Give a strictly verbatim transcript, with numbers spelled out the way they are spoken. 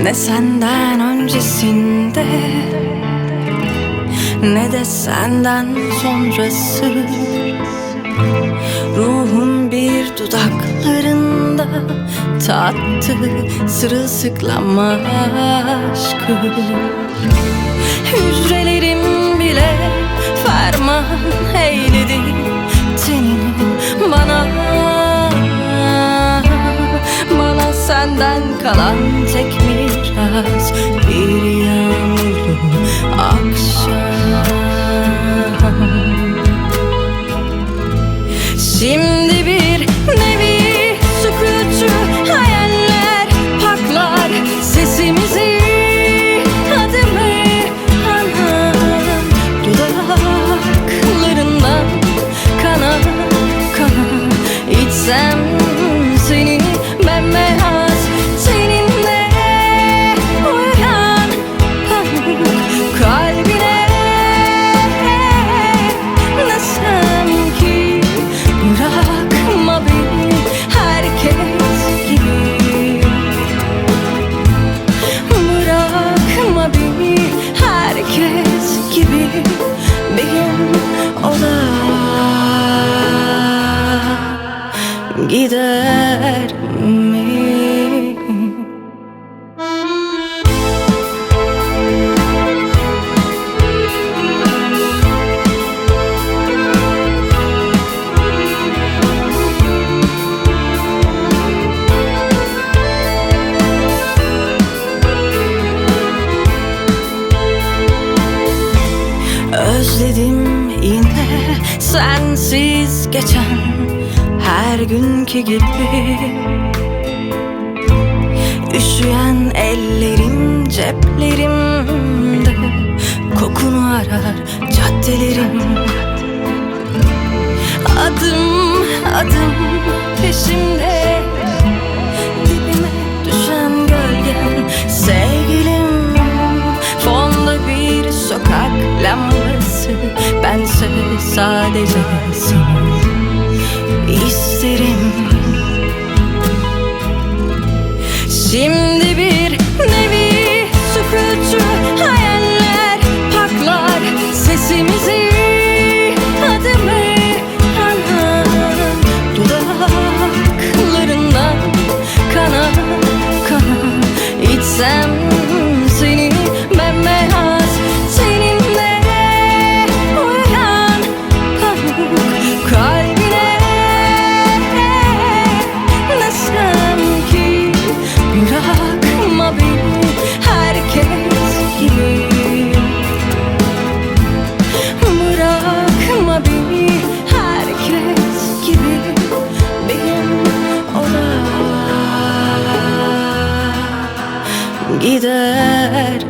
Ne senden öncesinde ne de senden sonrası. Ruhum bir dudaklarında tattı sırılsıklam aşkı. Hücrelerim bile ferman eyledi tenini bana. Bana senden kalan tek miras bir yağmurlu akşam. Şimdi bir nevi sükutu hayaller paklar sesimizi, adımı anan dudaklarından kana kana içsem senin bembeyaz seninle uyan pamuk kalbine. Desem ki bırakma beni herkes gibi, bırakma beni herkes gibi. Benim o da gider mi? Özledim yine sensiz geçen her günkü gibi. Üşüyen ellerim ceplerimde, kokunu arar caddelerim. Adım adım peşimde, dibime düşen gölgen sevgilim. Fonda bir sokak lambası, bense sadece seni isterim. Şimdi bir nevi sükutu hayaller paklar sesimizi, adımı anan dudaklarından kana kana içsem senin bembeyaz seninle uyan pamuk kalbine. Desem ki bırakma beni herkes gibi, bırakma beni herkes gibi. Benim o da gider